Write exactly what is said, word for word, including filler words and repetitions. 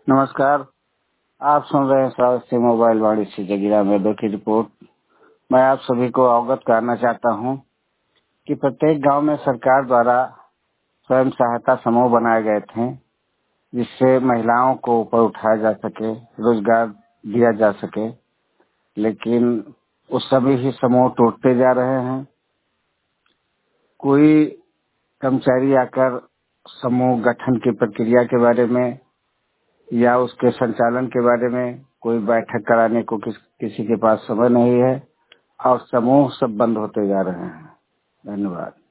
नमस्कार। आप सुन रहे हैं स्वास्थ्य मोबाइल वाणी से जगीरा मैदो की रिपोर्ट। मैं आप सभी को अवगत कराना चाहता हूं कि प्रत्येक गांव में सरकार द्वारा स्वयं सहायता समूह बनाए गए थे, जिससे महिलाओं को ऊपर उठाया जा सके, रोजगार दिया जा सके। लेकिन उस सभी ही समूह टूटते जा रहे हैं। कोई कर्मचारी आकर समूह गठन की प्रक्रिया के बारे में या उसके संचालन के बारे में कोई बैठक कराने को किस, किसी के पास समय नहीं है और समूह सब बंद होते जा रहे हैं। धन्यवाद।